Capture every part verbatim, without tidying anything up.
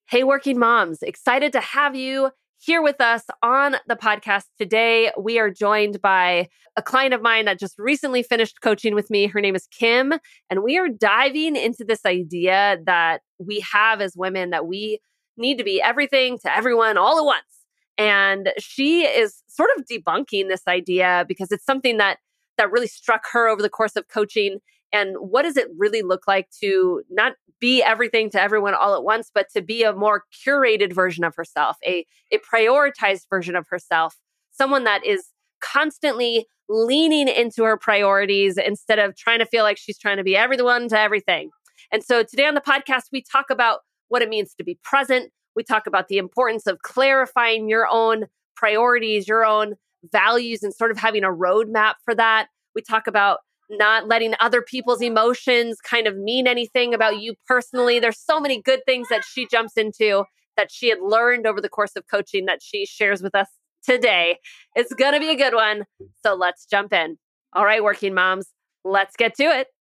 Hey, working moms, excited to have you here with us on the podcast today. We are joined by a client of mine that just recently finished coaching with me. Her name is Kim, and we are diving into this idea that we have as women that we need to be everything to everyone all at once. And she is sort of debunking this idea because it's something that that really struck her over the course of coaching. And what does it really look like to not be everything to everyone all at once, but to be a more curated version of herself, a, a prioritized version of herself, someone that is constantly leaning into her priorities instead of trying to feel like she's trying to be everyone to everything. And so today on the podcast, we talk about what it means to be present. We talk about the importance of clarifying your own priorities, your own values, and sort of having a roadmap for that. We talk about not letting other people's emotions kind of mean anything about you personally. There's so many good things that she jumps into that she had learned over the course of coaching that she shares with us today. It's going to be a good one. So let's jump in. All right, working moms, let's get to it.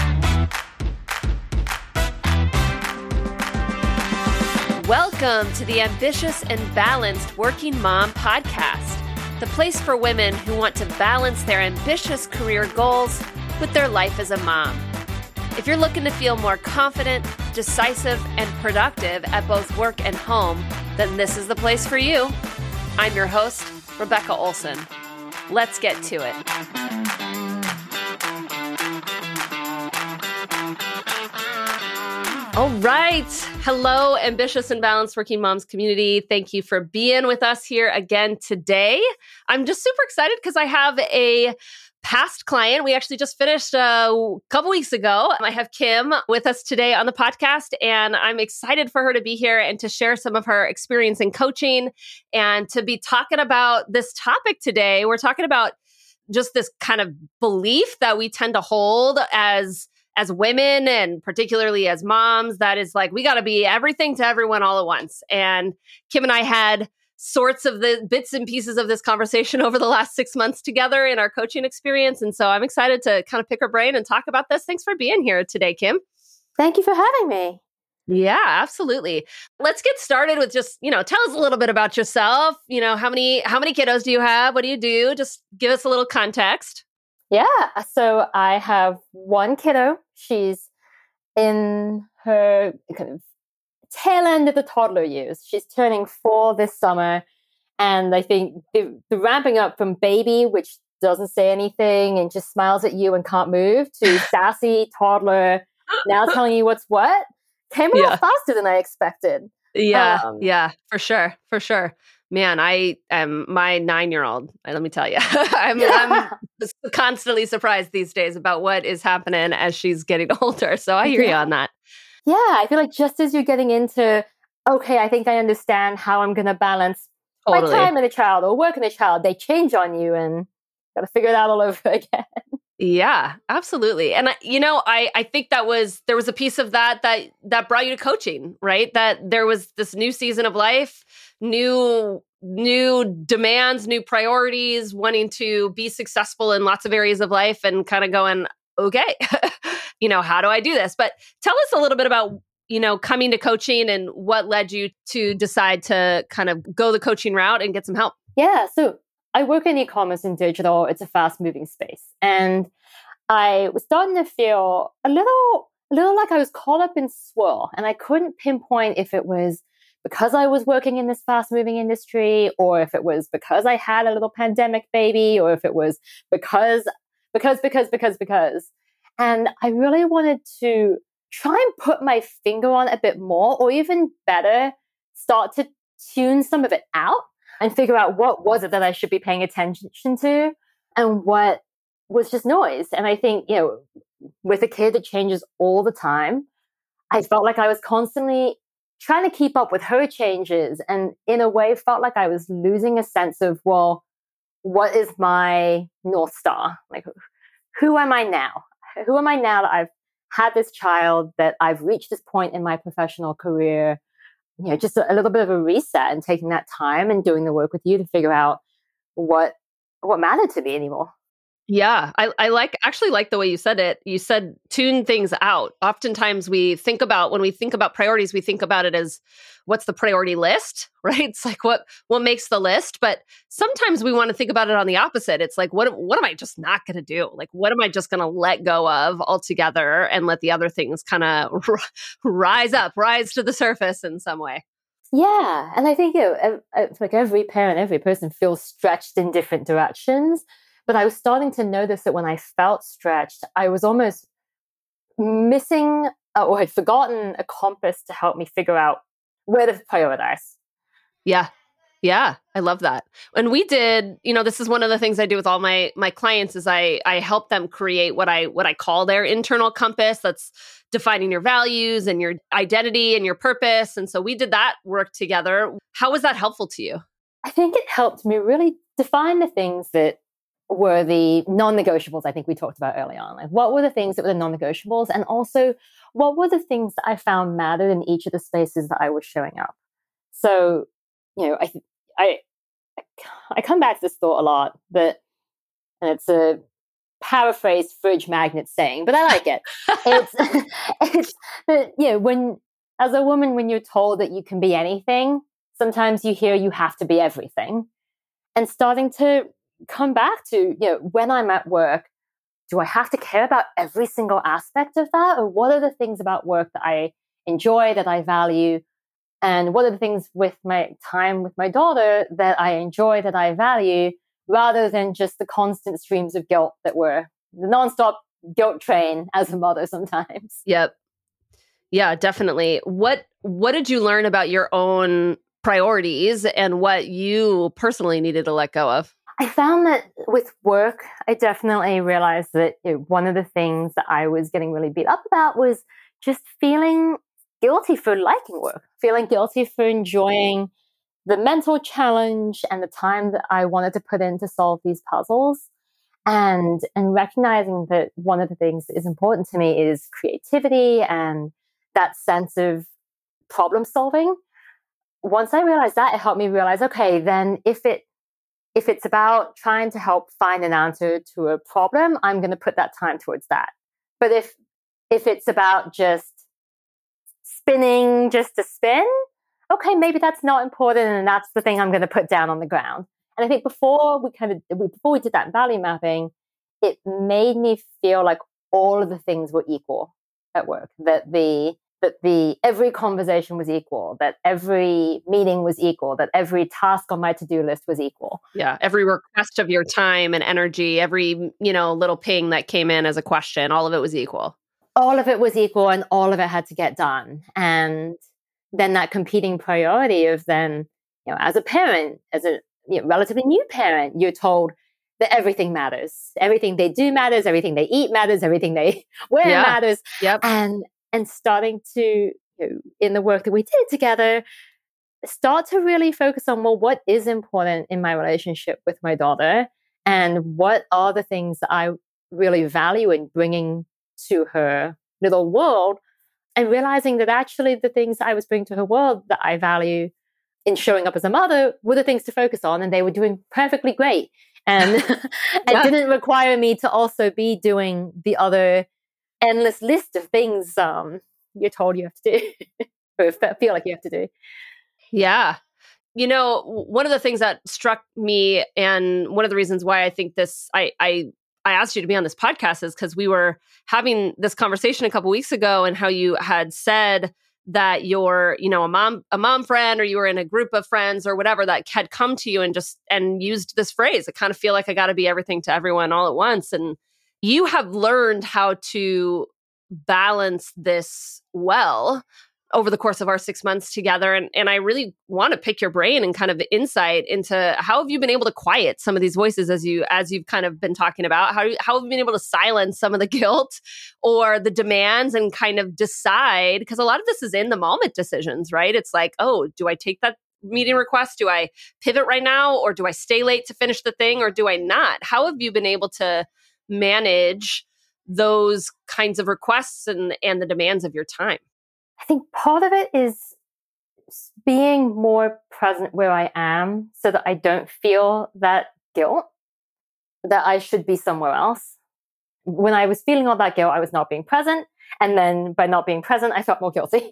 Welcome to the Ambitious and Balanced Working Mom Podcast, the place for women who want to balance their ambitious career goals with their life as a mom. If you're looking to feel more confident, decisive, and productive at both work and home, then this is the place for you. I'm your host, Rebecca Olson. Let's get to it. All right. Hello, Ambitious and Balanced Working Moms community. Thank you for being with us here again today. I'm just super excited because I have a past client. We actually just finished a couple weeks ago. I have Kim with us today on the podcast, and I'm excited for her to be here and to share some of her experience in coaching and to be talking about this topic today. We're talking about just this kind of belief that we tend to hold as as women and particularly as moms, that is like, we got to be everything to everyone all at once. And Kim and I had sorts of the bits and pieces of this conversation over the last six months together in our coaching experience. And so I'm excited to kind of pick her brain and talk about this. Thanks for being here today, Kim. Thank you for having me. Yeah, absolutely. Let's get started with just, you know, tell us a little bit about yourself. You know, how many, how many kiddos do you have? What do you do? Just give us a little context. Yeah. So I have one kiddo. She's in her kind of tail end of the toddler years. She's turning four this summer. And I think the, the ramping up from baby, which doesn't say anything and just smiles at you and can't move, to sassy toddler, now telling you what's what, came a Yeah. lot faster than I expected. Yeah, Um, yeah, for sure, for sure. Man, I am my nine-year-old. Let me tell you, I'm, I'm constantly surprised these days about what is happening as she's getting older. So I hear Yeah. you on that. Yeah, I feel like just as you're getting into, okay, I think I understand how I'm going to balance Totally. my time with a child or work with a child, they change on you and got to figure it out all over again. Yeah, absolutely. And I, you know, I I think that was there was a piece of that that that brought you to coaching, right? That there was this new season of life, new new demands, new priorities, wanting to be successful in lots of areas of life and kind of going, okay, you know, how do I do this? But tell us a little bit about, you know, coming to coaching and what led you to decide to kind of go the coaching route and get some help. Yeah, so I work in e-commerce and digital. It's a fast-moving space. And I was starting to feel a little, a little like I was caught up in swirl. And I couldn't pinpoint if it was because I was working in this fast-moving industry, or if it was because I had a little pandemic baby, or if it was because, because, because, because, because. And I really wanted to try and put my finger on it a bit more, or even better, start to tune some of it out and figure out what was it that I should be paying attention to and what was just noise. And I think, you know, with a kid that changes all the time, I felt like I was constantly trying to keep up with her changes, and in a way felt like I was losing a sense of, well, what is my North Star? Like, who am I now? Who am I now that I've had this child, that I've reached this point in my professional career? You know, just a, a little bit of a reset and taking that time and doing the work with you to figure out what what mattered to me anymore. Yeah, I, I like actually like the way you said it. You said tune things out. Oftentimes we think about when we think about priorities, we think about it as what's the priority list, right? It's like what what makes the list. But sometimes we want to think about it on the opposite. It's like what what am I just not going to do? Like what am I just going to let go of altogether and let the other things kind of r- rise up, rise to the surface in some way. Yeah, and I think you know, ev- it's like every parent, every person feels stretched in different directions. But I was starting to notice that when I felt stretched, I was almost missing uh, or had forgotten a compass to help me figure out where to prioritize. Yeah. Yeah, I love that. And we did, you know, this is one of the things I do with all my my clients is I I help them create what I what I call their internal compass that's defining your values and your identity and your purpose. And so we did that work together. How was that helpful to you? I think it helped me really define the things that were the non-negotiables I think we talked about early on. Like what were the things that were the non-negotiables? And also what were the things that I found mattered in each of the spaces that I was showing up? So, you know, I I I come back to this thought a lot, but and it's a paraphrased fridge magnet saying, but I like it. It's it's that, you know, when as a woman, when you're told that you can be anything, sometimes you hear you have to be everything. And starting to come back to, you know, when I'm at work, do I have to care about every single aspect of that? Or what are the things about work that I enjoy, that I value? And what are the things with my time with my daughter that I enjoy, that I value, rather than just the constant streams of guilt that were the nonstop guilt train as a mother sometimes. Yep. Yeah, definitely. What what did you learn about your own priorities and what you personally needed to let go of? I found that with work, I definitely realized that you know, one of the things that I was getting really beat up about was just feeling guilty for liking work, feeling guilty for enjoying the mental challenge and the time that I wanted to put in to solve these puzzles. And, and recognizing that one of the things that is important to me is creativity and that sense of problem solving. Once I realized that, it helped me realize, okay, then if it if it's about trying to help find an answer to a problem, I'm going to put that time towards that. But if if it's about just spinning just to spin, okay, maybe that's not important, and that's the thing I'm going to put down on the ground. And I think before we kind of before we did that value mapping, it made me feel like all of the things were equal at work. That the that the every conversation was equal, that every meeting was equal, that every task on my to-do list was equal. Yeah, every request of your time and energy, every, you know, little ping that came in as a question, all of it was equal. All of it was equal and all of it had to get done. And then that competing priority of then, you know, as a parent, as a you know, relatively new parent, you're told that everything matters. Everything they do matters, everything they eat matters, everything they wear Yeah. matters. Yep. And and starting to, you know, in the work that we did together, start to really focus on, well, what is important in my relationship with my daughter? And what are the things that I really value in bringing to her little world? And realizing that actually the things that I was bringing to her world that I value in showing up as a mother were the things to focus on, and they were doing perfectly great. And Yeah. it didn't require me to also be doing the other endless list of things um, you're told you have to do or feel like you have to do. Yeah. You know, one of the things that struck me and one of the reasons why I think this, I, I, I asked you to be on this podcast is because we were having this conversation a couple weeks ago and how you had said that you're, you know, a mom, a mom friend, or you were in a group of friends or whatever that had come to you and just, and used this phrase, I kind of feel like I got to be everything to everyone all at once. And you have learned how to balance this well over the course of our six months together. And, and I really want to pick your brain and kind of insight into how have you been able to quiet some of these voices as you, as you've kind of been talking about, how, how have you been able to silence some of the guilt or the demands and kind of decide, because a lot of this is in the moment decisions, right? It's like, oh, do I take that meeting request? Do I pivot right now? Or do I stay late to finish the thing? Or do I not? How have you been able to manage those kinds of requests and, and the demands of your time? I think part of it is being more present where I am so that I don't feel that guilt. that I should be somewhere else. When I was feeling all that guilt, I was not being present. And then by not being present, I felt more guilty.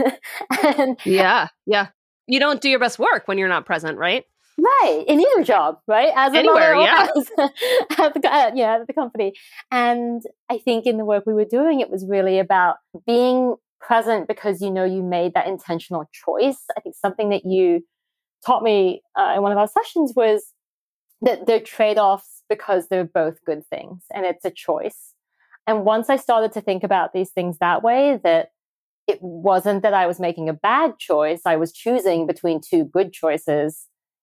and, yeah, yeah. You don't do your best work when you're not present, right? Right. In either job, right? As a Anywhere, mother yeah. As, at the, uh, yeah, at the company. And I think in the work we were doing, it was really about being present because you know you made that intentional choice. I think something that you taught me uh, in one of our sessions was that they're trade-offs because they're both good things and it's a choice. And once I started to think about these things that way, that it wasn't that I was making a bad choice, I was choosing between two good choices.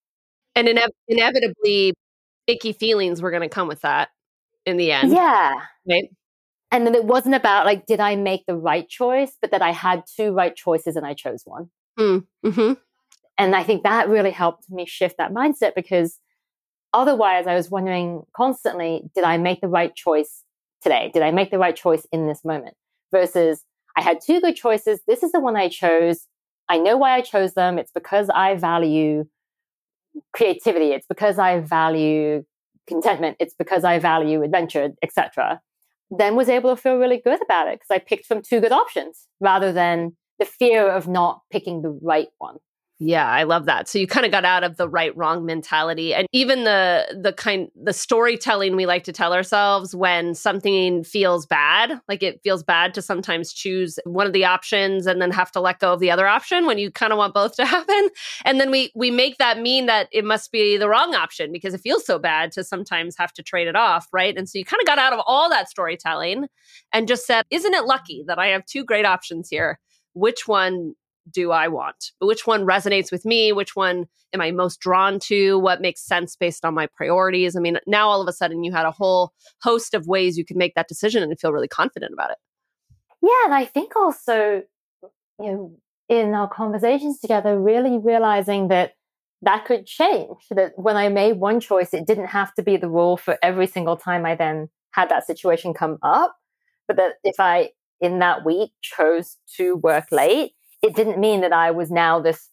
And ine- inevitably, icky feelings were going to come with that in the end. Yeah. Right? And then it wasn't about like, did I make the right choice, but that I had two right choices and I chose one. Mm-hmm. And I think that really helped me shift that mindset because otherwise I was wondering constantly, did I make the right choice today? Did I make the right choice in this moment? Versus I had two good choices. This is the one I chose. I know why I chose them. It's because I value creativity. It's because I value contentment. It's because I value adventure, et cetera. Then was able to feel really good about it because I picked from two good options rather than the fear of not picking the right one. Yeah, I love that. So you kind of got out of the right wrong mentality, and even the the kind the storytelling we like to tell ourselves when something feels bad, like it feels bad to sometimes choose one of the options and then have to let go of the other option when you kind of want both to happen. And then we we make that mean that it must be the wrong option because it feels so bad to sometimes have to trade it off, right? And so you kind of got out of all that storytelling and just said, isn't it lucky that I have two great options here? Which one do I want? Which one resonates with me? Which one am I most drawn to? What makes sense based on my priorities? I mean, now all of a sudden you had a whole host of ways you could make that decision and feel really confident about it. Yeah. And I think also, you know, in our conversations together, really realizing that that could change. That when I made one choice, it didn't have to be the rule for every single time I then had that situation come up. But that if I, in that week, chose to work late, it didn't mean that I was now this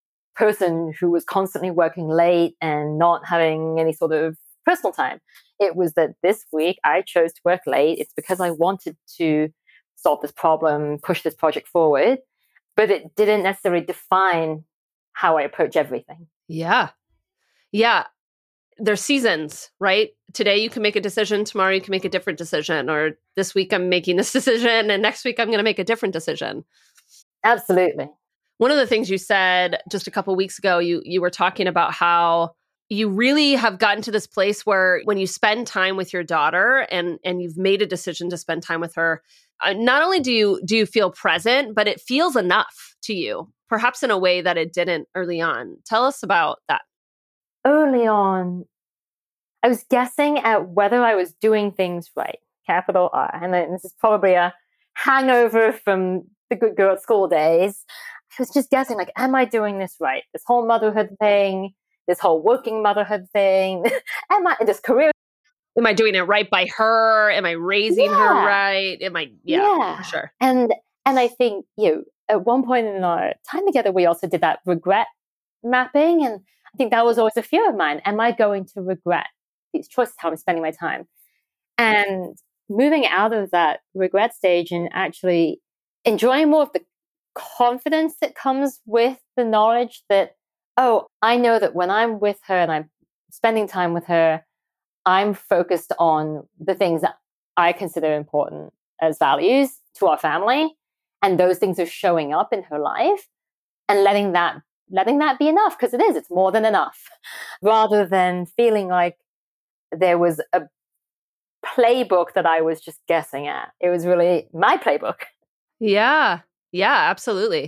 person who was constantly working late and not having any sort of personal time. It was that this week I chose to work late. It's because I wanted to solve this problem, push this project forward, but it didn't necessarily define how I approach everything. Yeah. Yeah. There's seasons, right? Today you can make a decision, tomorrow you can make a different decision, or this week I'm making this decision and next week I'm going to make a different decision. Absolutely. One of the things you said just a couple of weeks ago, you you were talking about how you really have gotten to this place where when you spend time with your daughter and and you've made a decision to spend time with her, uh, not only do you do you feel present, but it feels enough to you, perhaps in a way that it didn't early on. Tell us about that. Early on, I was guessing at whether I was doing things right, capital R. And this is probably a hangover from the good girl at school days. I was just guessing, like, am I doing this right? This whole motherhood thing, this whole working motherhood thing, am I, this career. Am I doing it right by her? Am I raising yeah. her right? Am I, yeah, yeah. for sure. And, and I think, you know, at one point in our time together, we also did that regret mapping. And I think that was always a fear of mine. Am I going to regret these choices, how I'm spending my time? And moving out of that regret stage and actually enjoying more of the confidence that comes with the knowledge that, oh, I know that when I'm with her and I'm spending time with her, I'm focused on the things that I consider important as values to our family. And those things are showing up in her life and letting that, letting that be enough, because it is, it's more than enough, rather than feeling like there was a playbook that I was just guessing at. It was really my playbook. Yeah. Yeah, absolutely.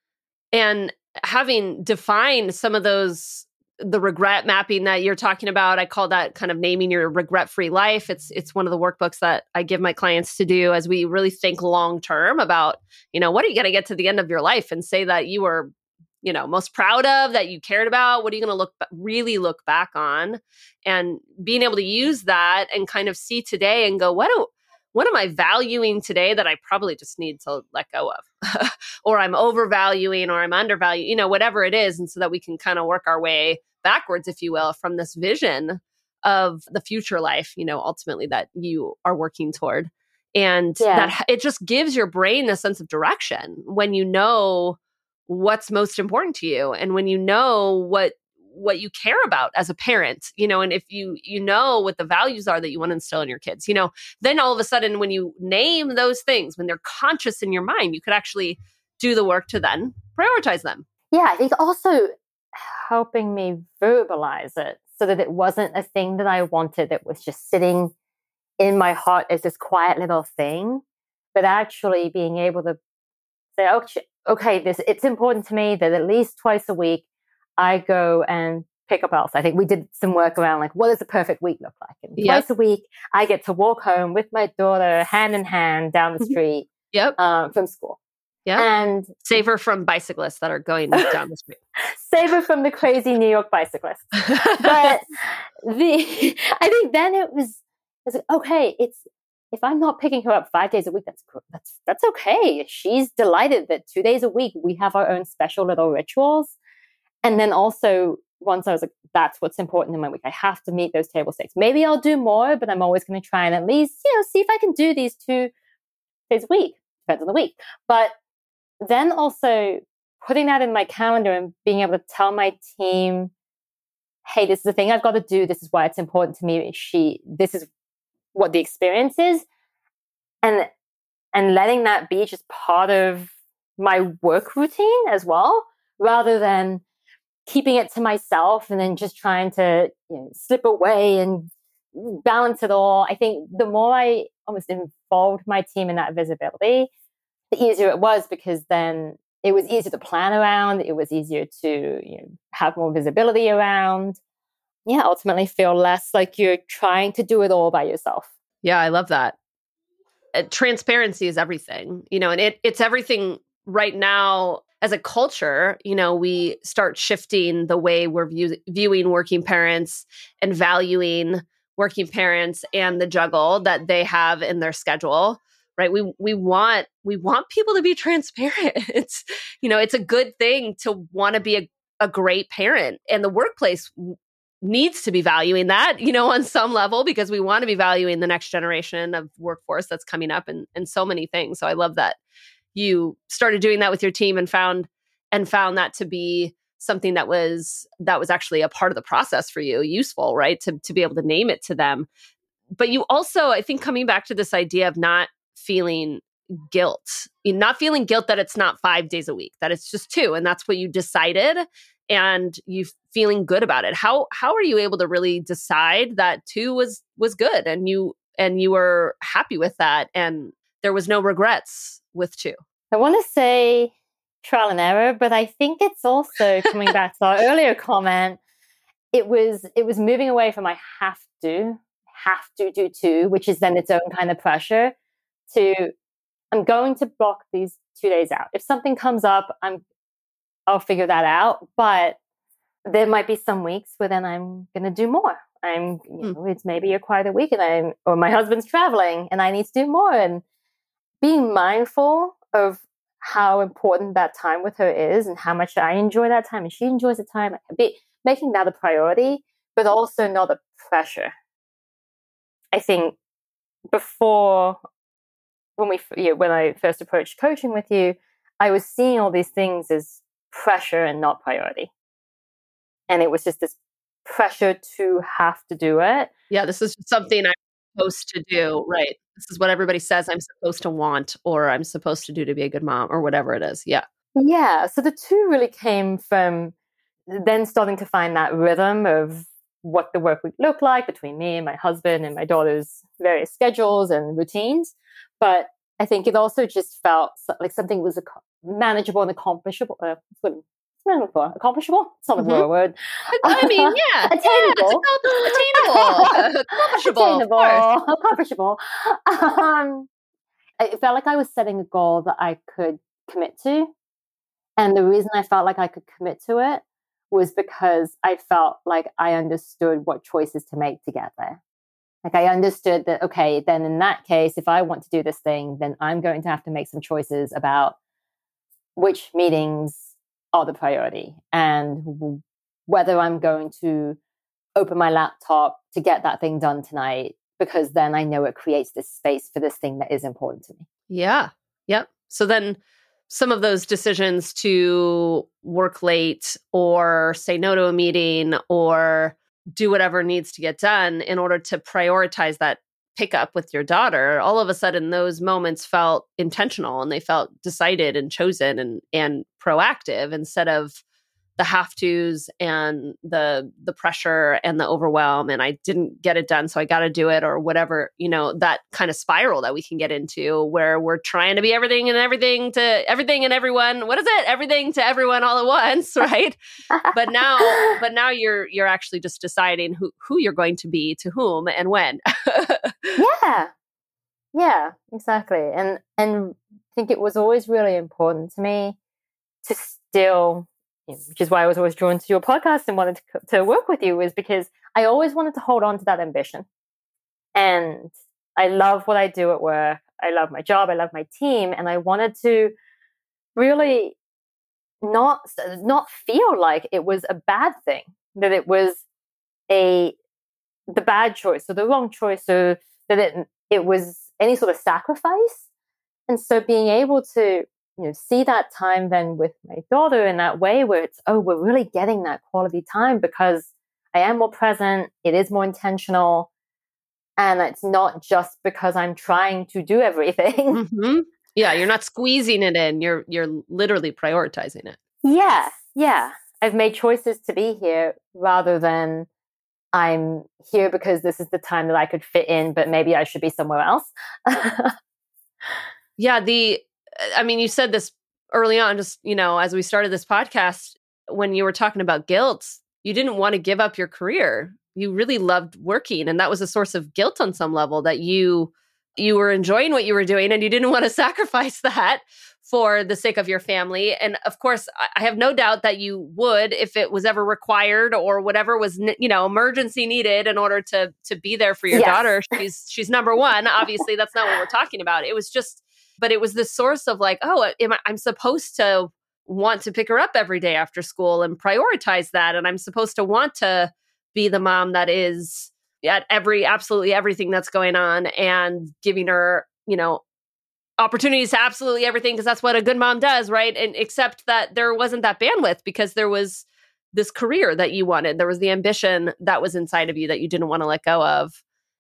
And having defined some of those, the regret mapping that you're talking about, I call that kind of naming your regret-free life. It's it's one of the workbooks that I give my clients to do as we really think long-term about, you know, what are you going to get to the end of your life and say that you were, you know, most proud of, that you cared about? What are you going to look really look back on? And being able to use that and kind of see today and go, what do what am I valuing today that I probably just need to let go of? Or I'm overvaluing or I'm undervaluing, you know, whatever it is. And so that we can kind of work our way backwards, if you will, from this vision of the future life, you know, ultimately that you are working toward. And Yeah. that it just gives your brain a sense of direction when you know what's most important to you and when you know what what you care about as a parent, you know, and if you you know what the values are that you want to instill in your kids, you know, then all of a sudden when you name those things, when they're conscious in your mind, you could actually do the work to then prioritize them. Yeah, I think also helping me verbalize it so that it wasn't a thing that I wanted that was just sitting in my heart as this quiet little thing, but actually being able to say, okay, okay, this it's important to me that at least twice a week I go and pick up Elsa. I think we did some work around like, what does a perfect week look like? And Yep. twice a week, I get to walk home with my daughter hand in hand down the street Yep. um, from school. Yeah. And save her from bicyclists that are going down the street. Save her from the crazy New York bicyclists. But the I think then it was, it was like, okay, it's if I'm not picking her up five days a week, that's that's that's okay. She's delighted that two days a week we have our own special little rituals. And then also once I was like, that's what's important in my week. I have to meet those table stakes. Maybe I'll do more, but I'm always going to try and at least, you know, see if I can do these two days a week. Depends on the week. But then also putting that in my calendar and being able to tell my team, hey, this is the thing I've got to do. This is why it's important to me. She, this is what the experience is. And, and letting that be just part of my work routine as well, rather than keeping it to myself and then just trying to, you know, slip away and balance it all. I think the more I almost involved my team in that visibility, the easier it was, because then it was easier to plan around. It was easier to, you know, have more visibility around. Yeah, ultimately feel less like you're trying to do it all by yourself. Yeah, I love that. Uh, transparency is everything, you know, and it it's everything right now. As a culture, you know, we start shifting the way we're view- viewing working parents and valuing working parents and the juggle that they have in their schedule, right? We we want we want people to be transparent. It's, you know, it's a good thing to want to be a, a great parent, and the workplace w- needs to be valuing that, you know, on some level, because we want to be valuing the next generation of workforce that's coming up, and and so many things. So I love that you started doing that with your team and found and found that to be something that was that was actually a part of the process for you, useful, right? To to be able to name it to them. But you also, I think, coming back to this idea of not feeling guilt, not feeling guilt that it's not five days a week, that it's just two, and that's what you decided, and you feeling good about it. How how are you able to really decide that two was was good, and you and you were happy with that, and there was no regrets with two? I want to say trial and error, but I think it's also coming back to our earlier comment. It was it was moving away from I have to, have to do two, which is then its own kind of pressure, to I'm going to block these two days out. If something comes up, I'm I'll figure that out. But there might be some weeks where then I'm going to do more. I'm, you know, it's maybe a quieter week, and I'm, or my husband's traveling, and I need to do more. And being mindful of how important that time with her is, and how much I enjoy that time, and she enjoys the time. Be, making that a priority, but also not a pressure. I think before, when we, you know, when I first approached coaching with you, I was seeing all these things as pressure and not priority. And it was just this pressure to have to do it. Yeah, this is something I'm supposed to do, right? This is what everybody says I'm supposed to want, or I'm supposed to do to be a good mom, or whatever it is. Yeah. Yeah. So the two really came from then starting to find that rhythm of what the work would look like between me and my husband and my daughter's various schedules and routines. But I think it also just felt like something was manageable and accomplishable. Uh, for accomplishable? It's not a mm-hmm. word. I mean, yeah, attainable, yeah, attainable, accomplishable, attainable, accomplishable. Um, it felt like I was setting a goal that I could commit to, and the reason I felt like I could commit to it was because I felt like I understood what choices to make to get there. Like I understood that, okay, then in that case, if I want to do this thing, then I'm going to have to make some choices about which meetings are the priority, and whether I'm going to open my laptop to get that thing done tonight, because then I know it creates this space for this thing that is important to me. Yeah. Yep. So then some of those decisions to work late or say no to a meeting or do whatever needs to get done in order to prioritize that pickup with your daughter, all of a sudden those moments felt intentional and they felt decided and chosen and and proactive instead of the have-tos and the the pressure and the overwhelm and I didn't get it done, so I got to do it or whatever, you know, that kind of spiral that we can get into where we're trying to be everything and everything to everything and everyone. What is it? Everything to everyone all at once, right? but now, but now you're you're actually just deciding who who you're going to be to whom and when. yeah, yeah, exactly. And and I think it was always really important to me to still. Which is why I was always drawn to your podcast and wanted to, to work with you, is because I always wanted to hold on to that ambition. And I love what I do at work. I love my job. I love my team. And I wanted to really not, not feel like it was a bad thing, that it was a, the bad choice or the wrong choice, or that it, it was any sort of sacrifice. And so being able to, you know, see that time then with my daughter in that way where it's, oh, we're really getting that quality time because I am more present. It is more intentional. And it's not just because I'm trying to do everything. Mm-hmm. Yeah. You're not squeezing it in. You're, you're literally prioritizing it. Yeah. Yeah. I've made choices to be here rather than I'm here because this is the time that I could fit in, but maybe I should be somewhere else. yeah. The, I mean, you said this early on, just, you know, as we started this podcast, when you were talking about guilt, you didn't want to give up your career. You really loved working. And that was a source of guilt on some level, that you, you were enjoying what you were doing and you didn't want to sacrifice that for the sake of your family. And of course, I have no doubt that you would, if it was ever required or whatever was, you know, emergency needed in order to, to be there for your yes. daughter. She's, she's number one. Obviously, that's not what we're talking about. It was just, But it was this source of like, oh, am I, I'm supposed to want to pick her up every day after school and prioritize that. And I'm supposed to want to be the mom that is at every, absolutely everything that's going on and giving her, you know, opportunities to absolutely everything, because that's what a good mom does, right? And except that there wasn't that bandwidth because there was this career that you wanted. There was the ambition that was inside of you that you didn't want to let go of.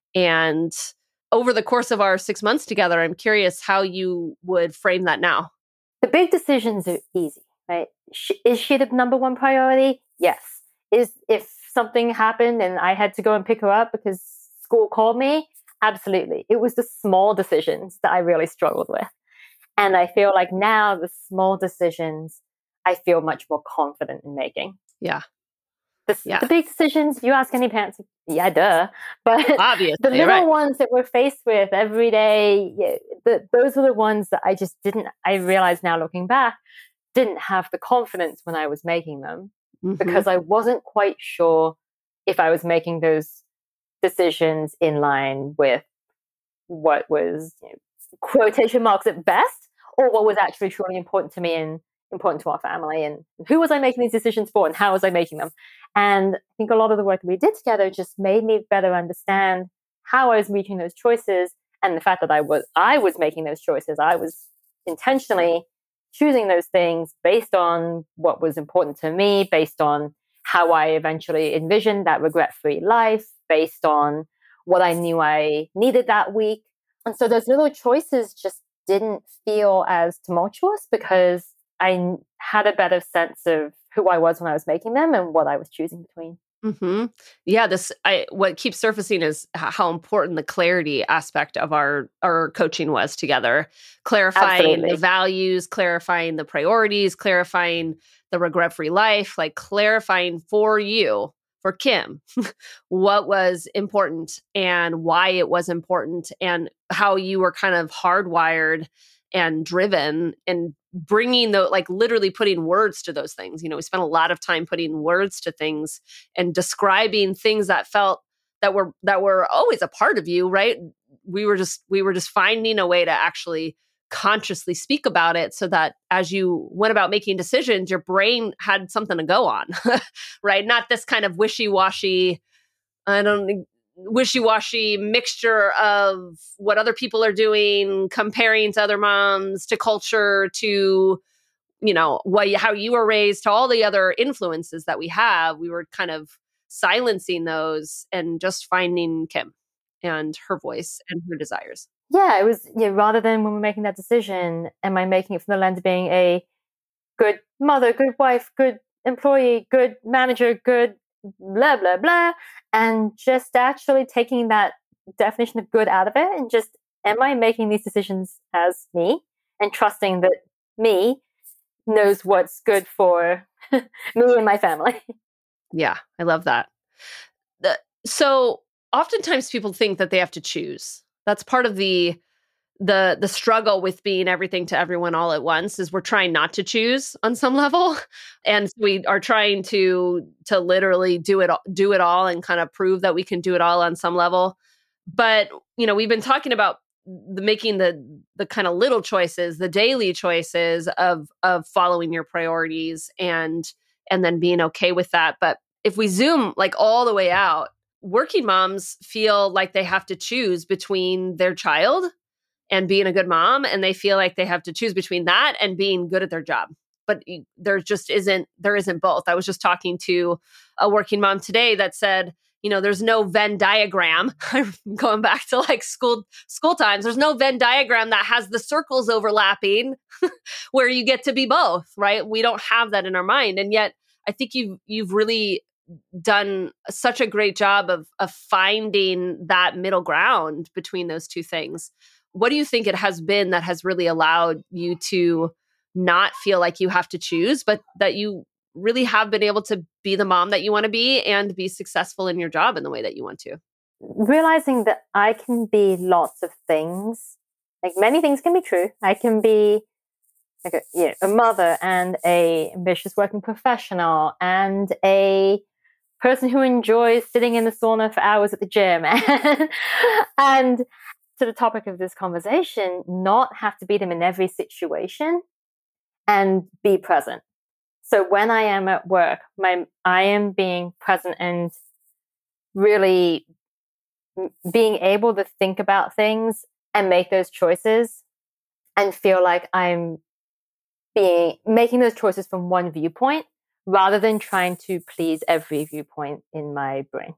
And over the course of our six months together, I'm curious how you would frame that now. The big decisions are easy, right? Is she the number one priority? Yes. Is if something happened and I had to go and pick her up because school called me? Absolutely. It was the small decisions that I really struggled with. And I feel like now the small decisions, I feel much more confident in making. Yeah. The, yeah. the big decisions, if you ask any parents, yeah, duh. But Obviously, the little right. ones that we're faced with every day, yeah, the, those are the ones that I just didn't, I realize now looking back, didn't have the confidence when I was making them mm-hmm. because I wasn't quite sure if I was making those decisions in line with what was, you know, quotation marks at best, or what was actually truly important to me and important to our family, and who was I making these decisions for and how was I making them. And I think a lot of the work that we did together just made me better understand how I was reaching those choices, and the fact that I was I was making those choices. I was intentionally choosing those things based on what was important to me, based on how I eventually envisioned that regret-free life, based on what I knew I needed that week. And so those little choices just didn't feel as tumultuous because I had a better sense of who I was when I was making them and what I was choosing between. Mm-hmm. Yeah, this I what keeps surfacing is how important the clarity aspect of our our coaching was together. Clarifying Absolutely. the values, clarifying the priorities, clarifying the regret-free life, like clarifying for you, for Kim, what was important and why it was important and how you were kind of hardwired and driven and bringing the, like literally putting words to those things. You know, we spent a lot of time putting words to things and describing things that felt that were, that were always a part of you, right? We were just, we were just finding a way to actually consciously speak about it so that as you went about making decisions, your brain had something to go on, right? Not this kind of wishy-washy, I don't wishy-washy mixture of what other people are doing, comparing to other moms, to culture, to, you know, what how you were raised, to all the other influences that we have. We were kind of silencing those and just finding Kim and her voice and her desires. Yeah, it was, you know, rather than when we're making that decision, am I making it from the lens of being a good mother, good wife, good employee, good manager, good blah, blah, blah, and just actually taking that definition of good out of it and just, am I making these decisions as me and trusting that me knows what's good for me and my family? Yeah, I love that. The, so oftentimes people think that they have to choose. That's part of the the the struggle with being everything to everyone all at once, is we're trying not to choose on some level, and we are trying to to literally do it do it all and kind of prove that we can do it all on some level. But you know, we've been talking about the making the the kind of little choices, the daily choices of of following your priorities and and then being okay with that. But if we zoom like all the way out, working moms feel like they have to choose between their child and being a good mom, and they feel like they have to choose between that and being good at their job. But there just isn't, there isn't both. I was just talking to a working mom today that said, you know, there's no Venn diagram. I'm going back to like school school times. There's no Venn diagram that has the circles overlapping where you get to be both, right? We don't have that in our mind. And yet I think you've you've really done such a great job of of finding that middle ground between those two things. What do you think it has been that has really allowed you to not feel like you have to choose, but that you really have been able to be the mom that you want to be and be successful in your job in the way that you want to? Realizing that I can be lots of things, like many things can be true. I can be like a, you know, a mother and a ambitious working professional and a person who enjoys sitting in the sauna for hours at the gym. And to the topic of this conversation, not have to be them in every situation and be present. So when I am at work, my I am being present and really being able to think about things and make those choices and feel like I'm being making those choices from one viewpoint rather than trying to please every viewpoint in my brain.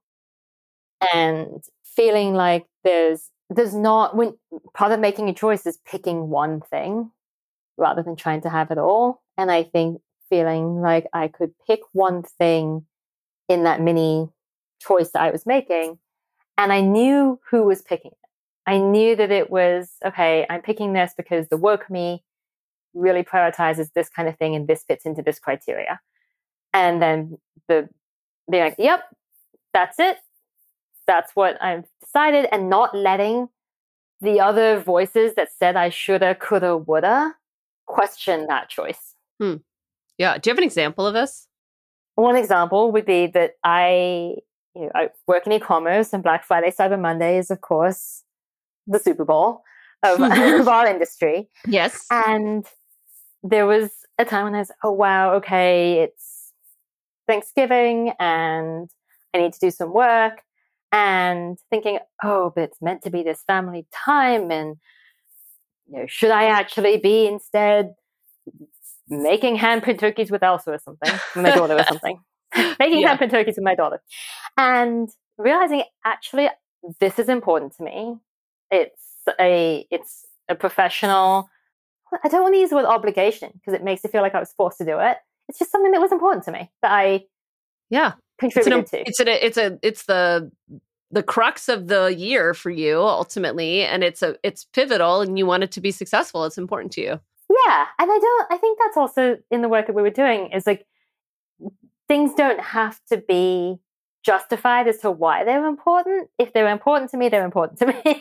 And feeling like there's there's not when part of making a choice is picking one thing rather than trying to have it all. And I think feeling like I could pick one thing in that mini choice that I was making, and I knew who was picking it. I knew that it was, okay, I'm picking this because the woke me really prioritizes this kind of thing and this fits into this criteria. And then the being like, yep, that's it. That's what I've decided, and not letting the other voices that said I shoulda, coulda, woulda question that choice. Hmm. Yeah. Do you have an example of this? One example would be that I, you know, I work in e-commerce, and Black Friday, Cyber Monday is, of course, the Super Bowl of, of our industry. Yes. And there was a time when I was, oh, wow, okay, it's Thanksgiving and I need to do some work. And thinking, oh, but it's meant to be this family time, and you know, should I actually be instead making hand-print turkeys with Elsa or something, with my daughter or something, making yeah. hand-print turkeys with my daughter, and realizing actually this is important to me. It's a it's a professional. I don't want to use the word obligation because it makes it feel like I was forced to do it. It's just something that was important to me that I yeah. contributed it's an, to. It's a, it's a, it's the, the crux of the year for you ultimately. And it's a, it's pivotal, and you want it to be successful. It's important to you. Yeah. And I don't, I think that's also in the work that we were doing is like, things don't have to be justified as to why they're important. If they're important to me, they're important to me. And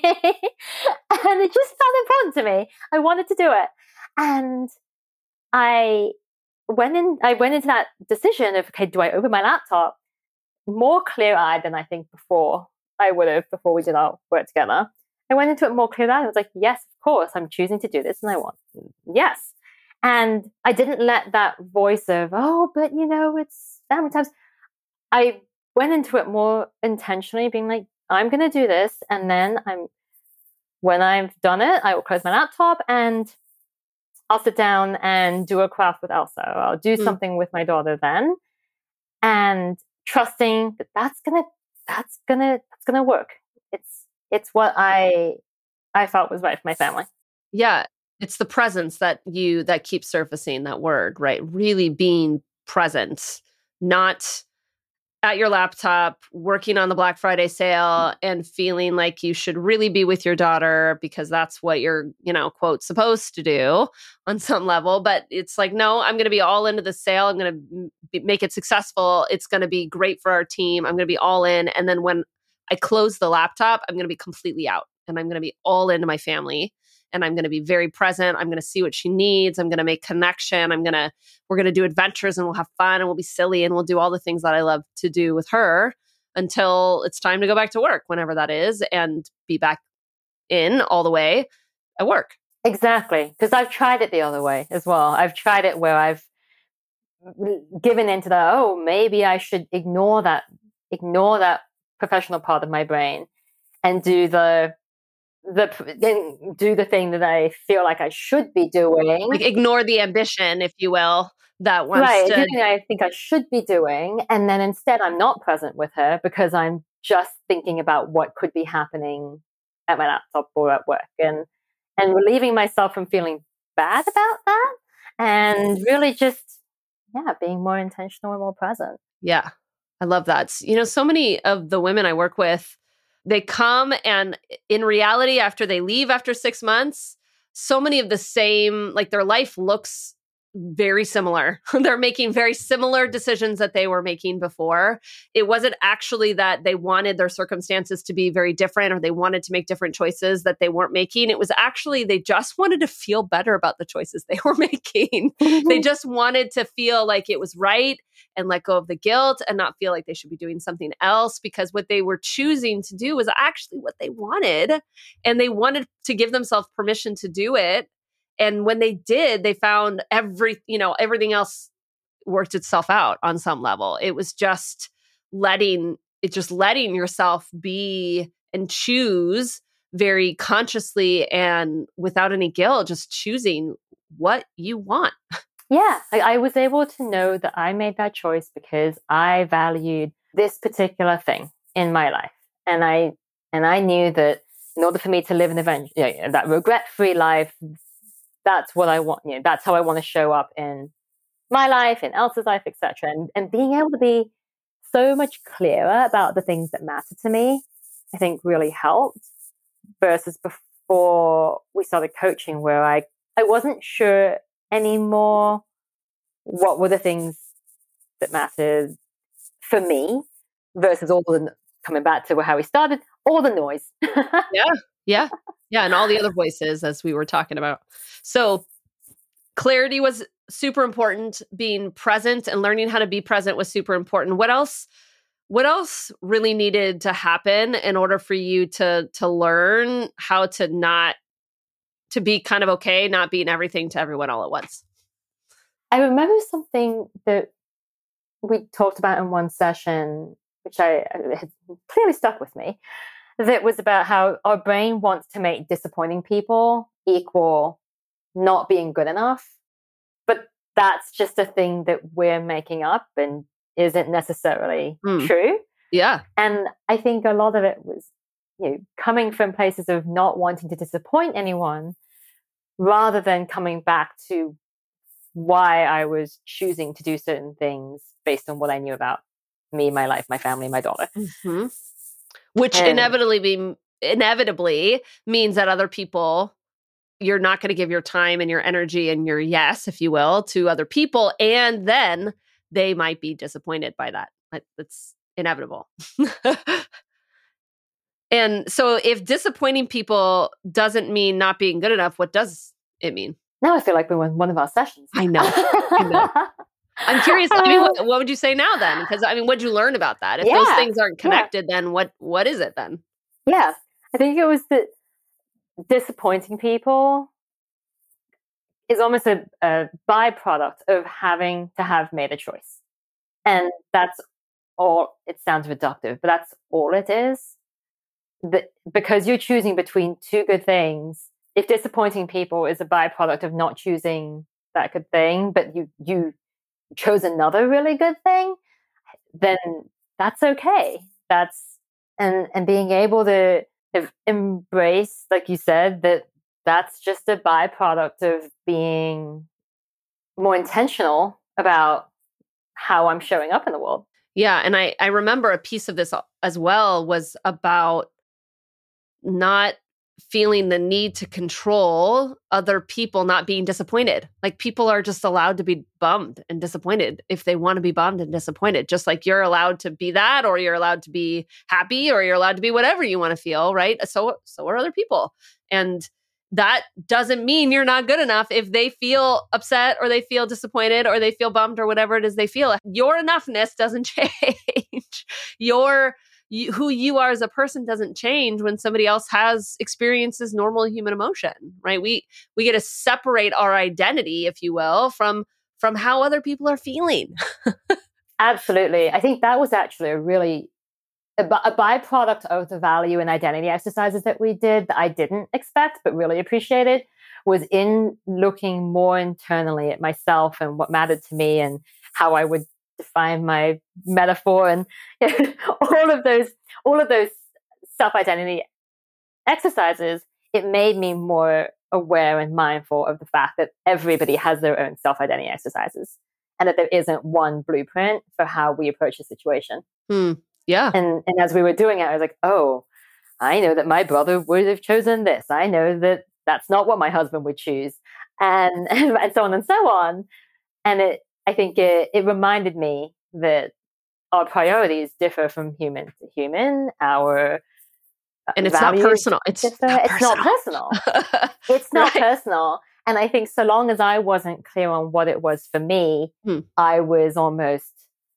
it just felt important to me. I wanted to do it. And I went in, I went into that decision of, okay, do I open my laptop? More clear-eyed than I think before I would have before we did our work together. I went into it more clear-eyed. I was like, yes, of course, I'm choosing to do this, and I want, yes. And I didn't let that voice of, oh, but you know, it's family times. I went into it more intentionally, being like, I'm going to do this. And then I'm, when I've done it, I will close my laptop and I'll sit down and do a craft with Elsa. Or I'll do mm. something with my daughter then. And trusting that that's going to, that's going to, that's going to work. It's, it's what I, I felt was right for my family. Yeah. It's the presence that you, that keeps surfacing, that word, right? Really being present, not at your laptop, working on the Black Friday sale and feeling like you should really be with your daughter because that's what you're, you know, quote, supposed to do on some level. But it's like, no, I'm going to be all into the sale. I'm going to make it successful. It's going to be great for our team. I'm going to be all in. And then when I close the laptop, I'm going to be completely out and I'm going to be all into my family. And I'm going to be very present. I'm going to see what she needs. I'm going to make connection. I'm going to, we're going to do adventures and we'll have fun and we'll be silly and we'll do all the things that I love to do with her until it's time to go back to work, whenever that is, and be back in all the way at work. Exactly. Because I've tried it the other way as well. I've tried it where I've given into the, oh, maybe I should ignore that, ignore that professional part of my brain and do the, the then do the thing that I feel like I should be doing. Like ignore the ambition, if you will, that wants right, to... the thing I think I should be doing. And then instead I'm not present with her because I'm just thinking about what could be happening at my laptop or at work. And, and relieving myself from feeling bad about that. And really just, yeah, being more intentional and more present. Yeah, I love that. You know, so many of the women I work with, they come and in reality, after they leave after six months, so many of the same, like their life looks very similar. They're making very similar decisions that they were making before. It wasn't actually that they wanted their circumstances to be very different or they wanted to make different choices that they weren't making. It was actually they just wanted to feel better about the choices they were making. They just wanted to feel like it was right and let go of the guilt and not feel like they should be doing something else because what they were choosing to do was actually what they wanted. And they wanted to give themselves permission to do it. And when they did, they found every, you know, everything else worked itself out on some level. It was just letting, it just letting yourself be and choose very consciously and without any guilt, just choosing what you want. Yeah, I, I was able to know that I made that choice because I valued this particular thing in my life. And I, and I knew that in order for me to live an event, you know, that regret-free life, that's what I want, you know, that's how I want to show up in my life, in Elsa's life, et cetera. And, and being able to be so much clearer about the things that matter to me, I think really helped versus before we started coaching where I, I wasn't sure anymore what were the things that mattered for me versus all the, coming back to how we started, all the noise. Yeah. Yeah. Yeah. And all the other voices, as we were talking about. So clarity was super important. Being present and learning how to be present was super important. What else, what else really needed to happen in order for you to, to learn how to not, to be kind of okay, not being everything to everyone all at once? I remember something that we talked about in one session, which I had clearly stuck with me. That was about how our brain wants to make disappointing people equal not being good enough. But that's just a thing that we're making up and isn't necessarily mm. true. Yeah. And I think a lot of it was, you know, coming from places of not wanting to disappoint anyone rather than coming back to why I was choosing to do certain things based on what I knew about me, my life, my family, my daughter. Mm-hmm. Which and, inevitably be, inevitably means that other people, you're not going to give your time and your energy and your yes, if you will, to other people. And then they might be disappointed by that. That's inevitable. And so if disappointing people doesn't mean not being good enough, what does it mean? Now I feel like we're in one of our sessions. I know. I know. I'm curious. I mean, what, what would you say now then? Because I mean, what'd you learn about that? If yeah, those things aren't connected, yeah. then what? What is it then? Yeah, I think it was that disappointing people is almost a, a byproduct of having to have made a choice, and that's all, it sounds reductive, but that's all it is. The, because you're choosing between two good things. If disappointing people is a byproduct of not choosing that good thing, but you you chose another really good thing, then that's okay. That's and and being able to embrace, like you said, that that's just a byproduct of being more intentional about how I'm showing up in the world. Yeah. And I, I remember a piece of this as well was about not feeling the need to control other people not being disappointed. Like people are just allowed to be bummed and disappointed if they want to be bummed and disappointed, just like you're allowed to be that, or you're allowed to be happy, or you're allowed to be whatever you want to feel, right? So, so are other people. And that doesn't mean you're not good enough if they feel upset or they feel disappointed or they feel bummed or whatever it is they feel. Your enoughness doesn't change. Your You, who you are as a person doesn't change when somebody else has experiences normal human emotion, right? We we get to separate our identity, if you will, from from how other people are feeling. Absolutely. I think that was actually a really a, a byproduct of the value and identity exercises that we did that I didn't expect but really appreciated, was in looking more internally at myself and what mattered to me and how I would define my metaphor and you know, all of those all of those self-identity exercises. It made me more aware and mindful of the fact that everybody has their own self-identity exercises and that there isn't one blueprint for how we approach a situation. Hmm. Yeah. And and as we were doing it, I was like, oh, I know that my brother would have chosen this. I know that that's not what my husband would choose, and and so on and so on. And it I think it, it reminded me that our priorities differ from human to human. Our and it's not personal. It's not personal. It's not personal. It's not right. personal. And I think so long as I wasn't clear on what it was for me, hmm. I was almost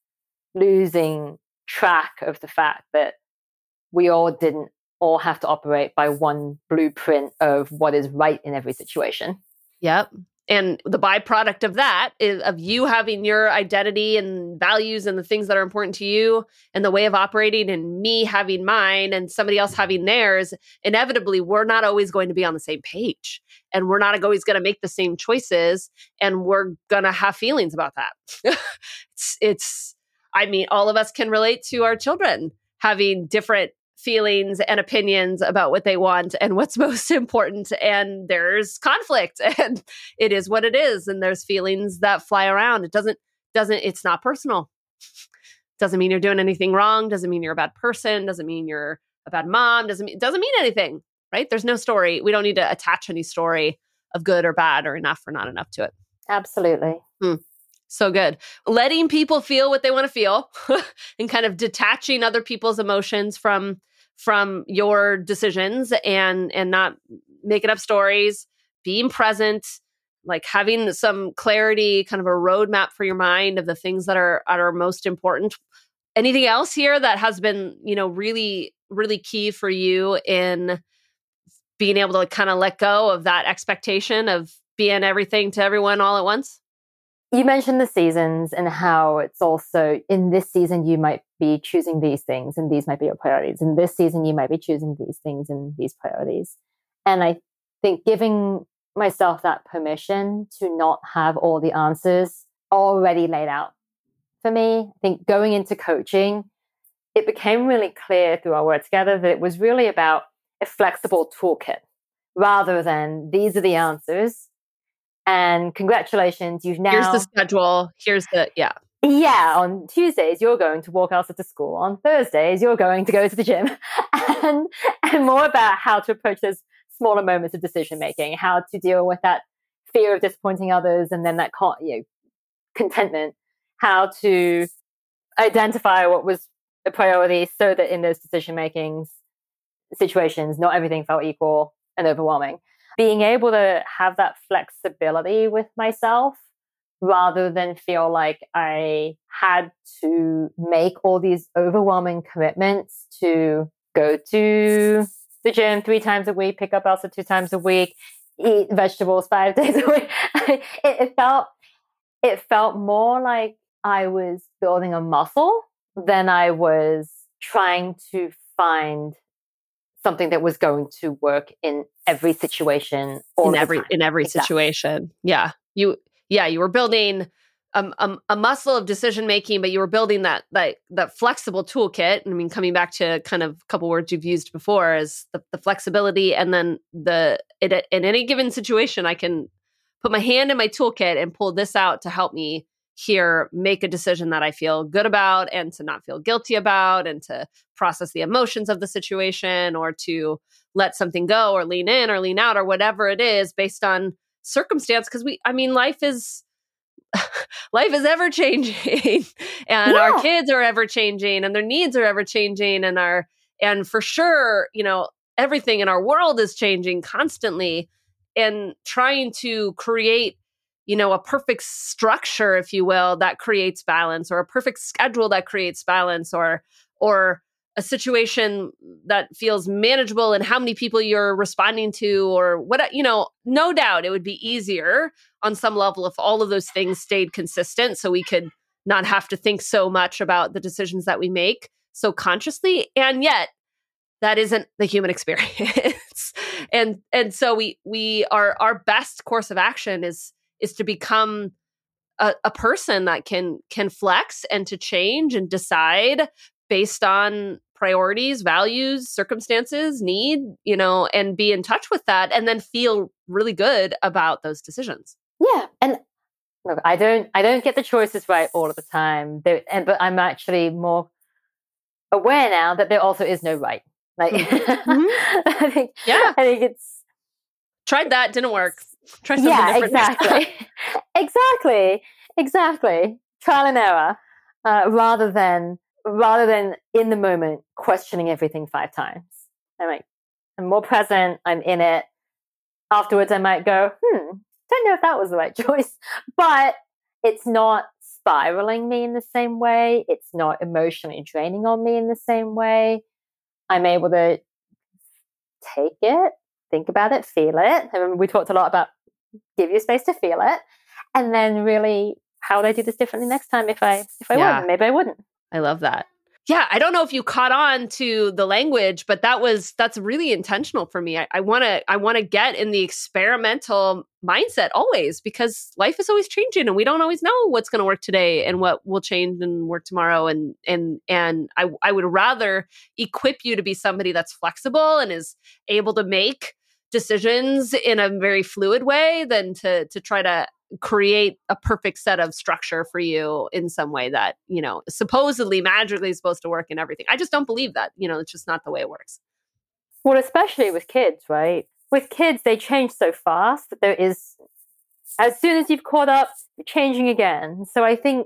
losing track of the fact that we all didn't all have to operate by one blueprint of what is right in every situation. Yep. And the byproduct of that is of you having your identity and values and the things that are important to you and the way of operating, and me having mine and somebody else having theirs. Inevitably, we're not always going to be on the same page, and we're not always going to make the same choices, and we're going to have feelings about that. it's, it's, I mean, all of us can relate to our children having different feelings and opinions about what they want and what's most important. And there's conflict, and it is what it is. And there's feelings that fly around. It doesn't, doesn't, it's not personal. Doesn't mean you're doing anything wrong. Doesn't mean you're a bad person. Doesn't mean you're a bad mom. Doesn't mean, doesn't mean anything, right? There's no story. We don't need to attach any story of good or bad or enough or not enough to it. Absolutely. Hmm. So good. Letting people feel what they want to feel and kind of detaching other people's emotions from from your decisions and and not making up stories, being present, like having some clarity, kind of a roadmap for your mind of the things that are are most important. Anything else here that has been, you know, really, really key for you in being able to kind of let go of that expectation of being everything to everyone all at once? You mentioned the seasons and how it's also in this season, you might be choosing these things and these might be your priorities. In this season, you might be choosing these things and these priorities. And I think giving myself that permission to not have all the answers already laid out for me. I think going into coaching, it became really clear through our work together that it was really about a flexible toolkit rather than these are the answers. And congratulations, you've now... Here's the schedule. Here's the, yeah. Yeah, on Tuesdays, you're going to walk Elsa to school. On Thursdays, you're going to go to the gym. and, and more about how to approach those smaller moments of decision-making, how to deal with that fear of disappointing others and then that you know, contentment, how to identify what was a priority so that in those decision-making situations, not everything felt equal and overwhelming. Being able to have that flexibility with myself rather than feel like I had to make all these overwhelming commitments to go to the gym three times a week, pick up Elsa two times a week, eat vegetables five days a week. it, it felt it felt more like I was building a muscle than I was trying to find something that was going to work in every situation all in the every time. in every Exactly. situation. Yeah. You yeah, you were building um, um, a muscle of decision making, but you were building that that that flexible toolkit. I mean, coming back to kind of a couple words you've used before is the, the flexibility, and then the it, in any given situation, I can put my hand in my toolkit and pull this out to help me here make a decision that I feel good about and to not feel guilty about and to process the emotions of the situation or to let something go or lean in or lean out or whatever it is based on circumstance. Because we, I mean, life is life is ever changing and Yeah. our kids are ever changing and their needs are ever changing and our, and for sure, you know, everything in our world is changing constantly, and trying to create, you know, a perfect structure, if you will, that creates balance, or a perfect schedule that creates balance, or, or a situation that feels manageable and how many people you're responding to, or what, you know, no doubt it would be easier on some level if all of those things stayed consistent, so we could not have to think so much about the decisions that we make so consciously. And yet that isn't the human experience. and and so we we are, our best course of action is is to become a, a person that can can flex and to change and decide based on priorities, values, circumstances, need, you know, and be in touch with that, and then feel really good about those decisions. Yeah, and look, I don't, I don't get the choices right all of the time, there, and but I'm actually more aware now that there also is no right. Like, mm-hmm. I think, yeah, I think it's tried that, didn't work. Try something yeah, different. exactly, exactly, exactly. Trial and error, uh, rather than rather than in the moment questioning everything five times. I'm like, I'm more present. I'm in it. Afterwards, I might go, hmm, don't know if that was the right choice, but it's not spiraling me in the same way. It's not emotionally draining on me in the same way. I'm able to take it, think about it, feel it. I mean, we talked a lot about give you space to feel it, and then really, how would I do this differently next time if I if I Yeah. would? Maybe I wouldn't. I love that. Yeah, I don't know if you caught on to the language, but that was that's really intentional for me. I want to I want to get in the experimental mindset always, because life is always changing and we don't always know what's going to work today and what will change and work tomorrow. And and and I I would rather equip you to be somebody that's flexible and is able to make decisions in a very fluid way than to to try to create a perfect set of structure for you in some way that, you know, supposedly magically is supposed to work in everything. I just don't believe that. You know, it's just not the way it works. Well, especially with kids, right? With kids, they change so fast that there is, as soon as you've caught up, you're changing again. So I think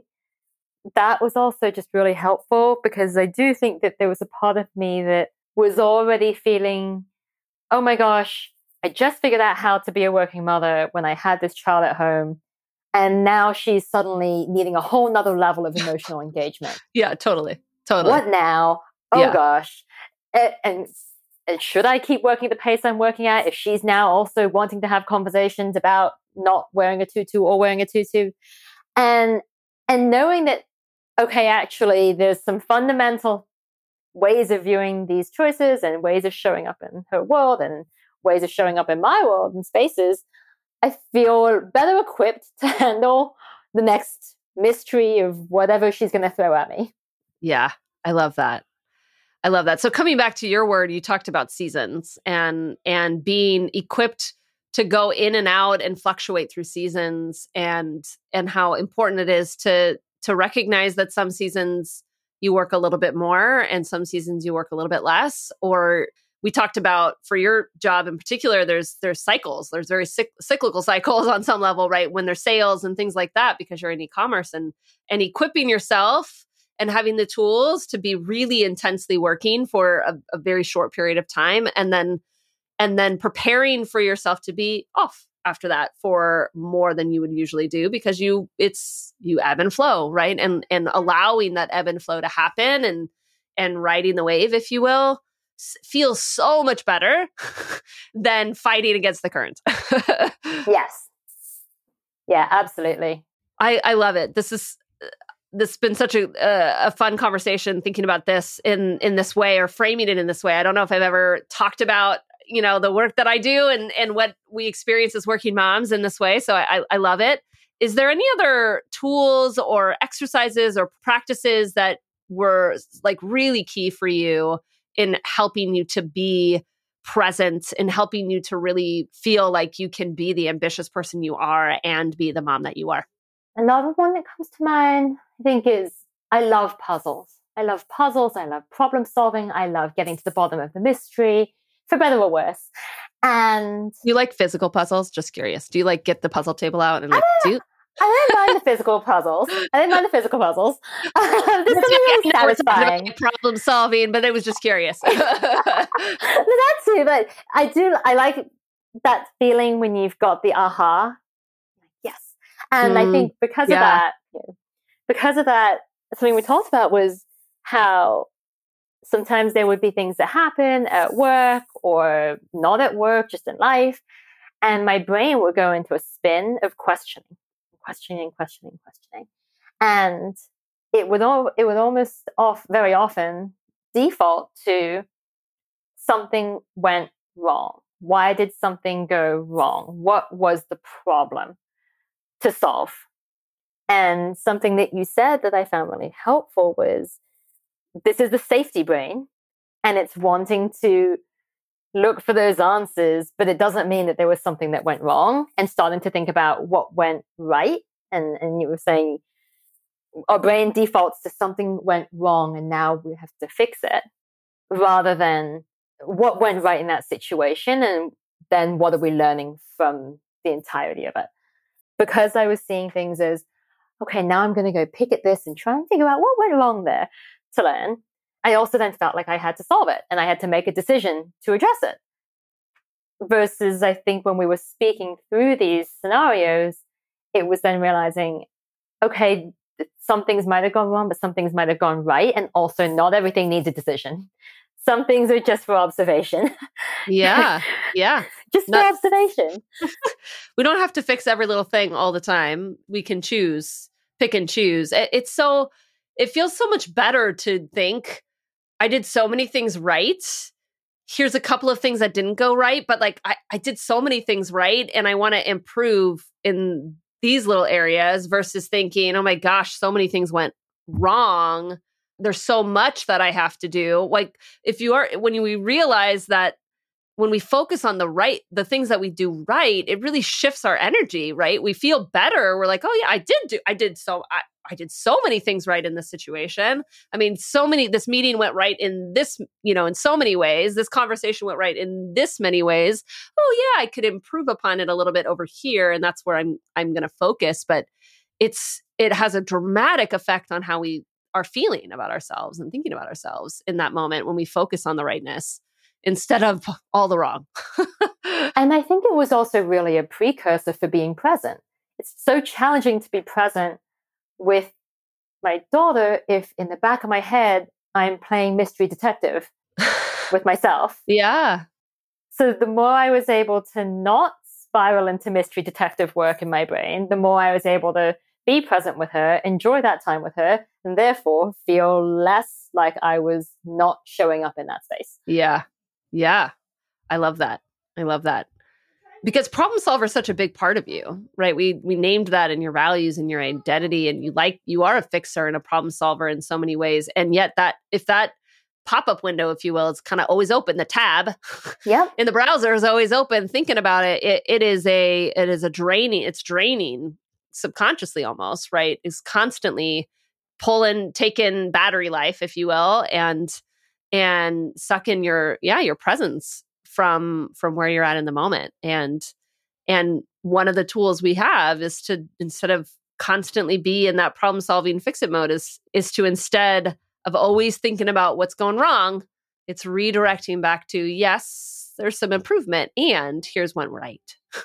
that was also just really helpful, because I do think that there was a part of me that was already feeling, oh my gosh, I just figured out how to be a working mother when I had this child at home. And now she's suddenly needing a whole nother level of emotional engagement. Yeah, totally. Totally. What now? Oh yeah. gosh. And, and, and should I keep working at the pace I'm working at if she's now also wanting to have conversations about not wearing a tutu or wearing a tutu? And, and knowing that, okay, actually, there's some fundamental ways of viewing these choices and ways of showing up in her world and ways of showing up in my world and spaces, I feel better equipped to handle the next mystery of whatever she's going to throw at me. Yeah, I love that. I love that. So coming back to your word, you talked about seasons and and being equipped to go in and out and fluctuate through seasons, and and how important it is to to recognize that some seasons you work a little bit more and some seasons you work a little bit less. Or we talked about, for your job in particular, there's there's cycles. There's very cyc- cyclical cycles on some level, right? When there's sales and things like that, because you're in e-commerce, and and equipping yourself and having the tools to be really intensely working for a, a very short period of time, and then and then preparing for yourself to be off after that for more than you would usually do, because you it's you ebb and flow, right? And and allowing that ebb and flow to happen and and riding the wave, if you will, feels so much better than fighting against the current. Yes. Yeah, absolutely. I, I love it. This is this has been such a, a, a fun conversation thinking about this in, in this way or framing it in this way. I don't know if I've ever talked about, you know, the work that I do and, and what we experience as working moms in this way. So I, I love it. Is there any other tools or exercises or practices that were like really key for you in helping you to be present and helping you to really feel like you can be the ambitious person you are and be the mom that you are? Another one that comes to mind, I think, is I love puzzles. I love puzzles. I love problem solving. I love getting to the bottom of the mystery, for better or worse. And you like physical puzzles? Just curious. Do you like get the puzzle table out and like do? I don't mind the physical puzzles. I didn't mind the physical puzzles. There's something really satisfying. Problem solving, but I was just curious. That too, but I do. I like that feeling when you've got the aha. Yes, and mm, I think because yeah. of that, you know, because of that, something we talked about was how sometimes there would be things that happen at work or not at work, just in life, and my brain would go into a spin of questioning. questioning, questioning, questioning. And it would all, it would almost off very often default to something went wrong. Why did something go wrong? What was the problem to solve? And something that you said that I found really helpful was this is the safety brain and it's wanting to look for those answers, but it doesn't mean that there was something that went wrong, and starting to think about what went right. And, and you were saying our brain defaults to something went wrong and now we have to fix it, rather than what went right in that situation and then what are we learning from the entirety of it. Because I was seeing things as, okay, now I'm going to go pick at this and try and figure out what went wrong there to learn. I also then felt like I had to solve it and I had to make a decision to address it. Versus I think when we were speaking through these scenarios, it was then realizing, okay, some things might have gone wrong, but some things might have gone right. And also not everything needs a decision. Some things are just for observation. Yeah. Yeah. Just Not, for observation. We don't have to fix every little thing all the time. We can choose, pick and choose. It, it's so, it feels so much better to think, I did so many things right. Here's a couple of things that didn't go right, but like I, I did so many things right and I want to improve in these little areas versus thinking, oh my gosh, so many things went wrong. There's so much that I have to do. Like if you are, when we realize that when we focus on the right, the things that we do right, it really shifts our energy, right? We feel better. We're like, oh yeah, I did do, I did so, I, I did so many things right in this situation. I mean, so many, this meeting went right in this, you know, in so many ways. This conversation went right in this many ways. Oh yeah, I could improve upon it a little bit over here. And that's where I'm, I'm going to focus. But it's, it has a dramatic effect on how we are feeling about ourselves and thinking about ourselves in that moment when we focus on the rightness instead of all the wrong. And I think it was also really a precursor for being present. It's so challenging to be present with my daughter if in the back of my head, I'm playing mystery detective with myself. Yeah. So the more I was able to not spiral into mystery detective work in my brain, the more I was able to be present with her, enjoy that time with her, and therefore feel less like I was not showing up in that space. Yeah. Yeah. I love that. I love that. Because problem solver is such a big part of you, right? We we named that in your values and your identity, and you like you are a fixer and a problem solver in so many ways. And yet that if that pop-up window, if you will, it's kind of always open, the tab yep. in the browser is always open, thinking about it, it, it is a it is a draining, it's draining subconsciously almost, right? Is constantly pulling, taking battery life, if you will, and and sucking your, yeah, your presence from from where you're at in the moment. And and one of the tools we have is to, instead of constantly be in that problem solving fix it mode, is is to, instead of always thinking about what's going wrong, it's redirecting back to, yes, there's some improvement and here's what right.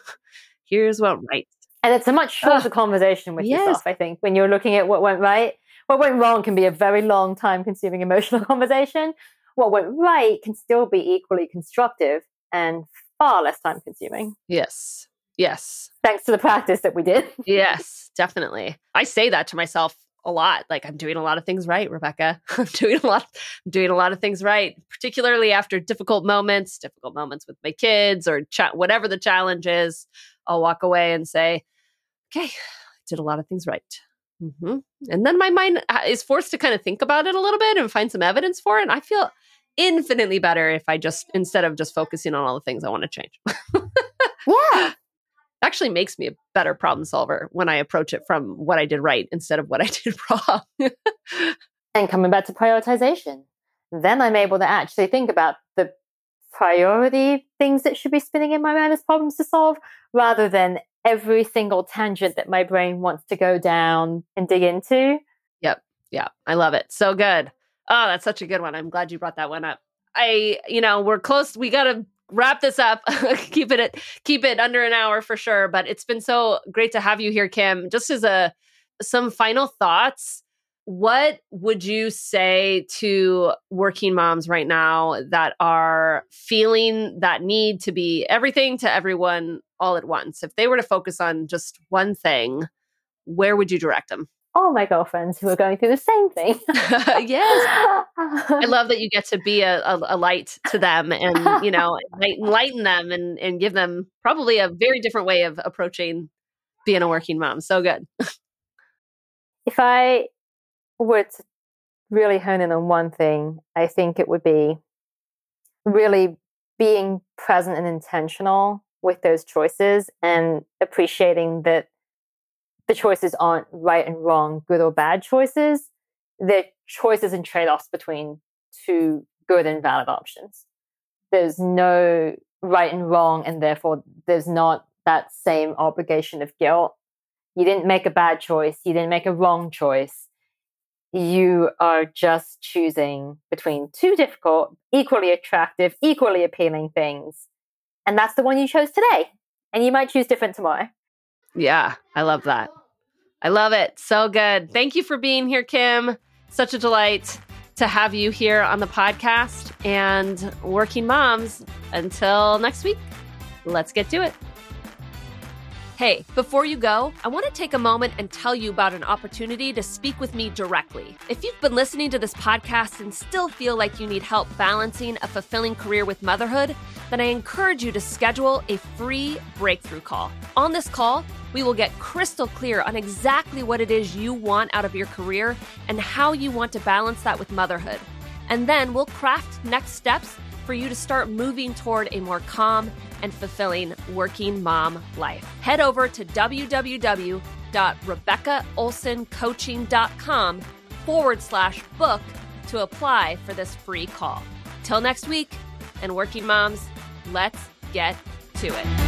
Here's what right. And it's a much shorter uh, conversation with yes. yourself, I think, when you're looking at what went right. What went wrong can be a very long time consuming emotional conversation. What went right can still be equally constructive and far less time consuming. Yes. Yes. Thanks to the practice that we did. Yes, definitely. I say that to myself a lot. Like I'm doing a lot of things right, Rebecca. I'm doing a lot, I'm doing a lot of things right, particularly after difficult moments, difficult moments with my kids or cha- whatever the challenge is. I'll walk away and say, okay, I did a lot of things right. Mm-hmm. And then my mind is forced to kind of think about it a little bit and find some evidence for it. And I feel infinitely better if I just, instead of just focusing on all the things I want to change. Yeah. Actually makes me a better problem solver when I approach it from what I did right instead of what I did wrong. And coming back to prioritization, then I'm able to actually think about the priority things that should be spinning in my mind as problems to solve, rather than every single tangent that my brain wants to go down and dig into. Yep. Yeah. I love it. So good. Oh, that's such a good one. I'm glad you brought that one up. I, you know, we're close. We got to wrap this up. keep it at, keep it under an hour for sure. But it's been so great to have you here, Kim. Just as a some final thoughts, what would you say to working moms right now that are feeling that need to be everything to everyone all at once? If they were to focus on just one thing, where would you direct them? All my girlfriends who are going through the same thing. Yes. I love that you get to be a, a, a light to them and, you know, enlighten them and, and give them probably a very different way of approaching being a working mom. So good. If I were to really hone in on one thing, I think it would be really being present and intentional with those choices and appreciating that the choices aren't right and wrong, good or bad choices. They're choices and trade-offs between two good and valid options. There's no right and wrong, and therefore there's not that same obligation of guilt. You didn't make a bad choice. You didn't make a wrong choice. You are just choosing between two difficult, equally attractive, equally appealing things. And that's the one you chose today. And you might choose different tomorrow. Yeah, I love that. I love it. So good. Thank you for being here, Kim. Such a delight to have you here on the podcast. And working moms, until next week, let's get to it. Hey, before you go, I want to take a moment and tell you about an opportunity to speak with me directly. If you've been listening to this podcast and still feel like you need help balancing a fulfilling career with motherhood, then I encourage you to schedule a free breakthrough call. On this call, we will get crystal clear on exactly what it is you want out of your career and how you want to balance that with motherhood. And then we'll craft next steps for you to start moving toward a more calm and fulfilling working mom life. Head over to www.rebeccaolsoncoaching.com forward slash book to apply for this free call. Till next week, and working moms, let's get to it.